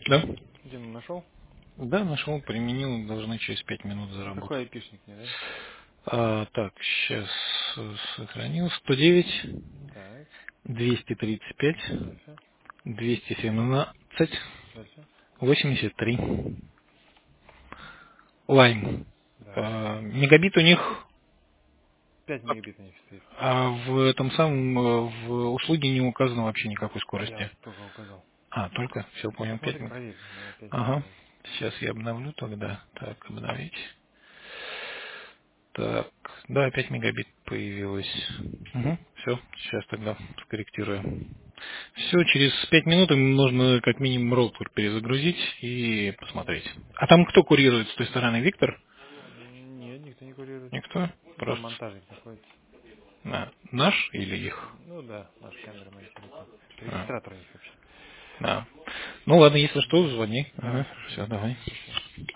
Да? Дима нашел? Да, нашел, применил, должны через 5 минут заработать. Какой айпишник мне, да? Так, сейчас сохранил. 109, Так, 235, дальше, 217, дальше. 83. Лайм. Да. Мегабит у них 5 мегабит у них стоит. в этом самом в услуге не указано вообще никакой Я скорости. тоже указал. Только, все Ну понял, 5 посмотри, минут. проверь, у меня 5 Ага. мегабайт. Сейчас я обновлю тогда. Так, обновить. Так, да, 5 мегабит появилось. Все, сейчас тогда скорректирую. Все, через 5 минут им нужно как минимум роутер перезагрузить и посмотреть. А там кто курирует с той стороны? Виктор? Нет, никто не курирует. Никто? Там Просто монтажник находится. наш или их? Ну да, наши камеры монтируют там. А, Регистратор у них вообще. да. Ну ладно, если что, Да. звони. Давай, Ага, хорошо. все, давай. До связи.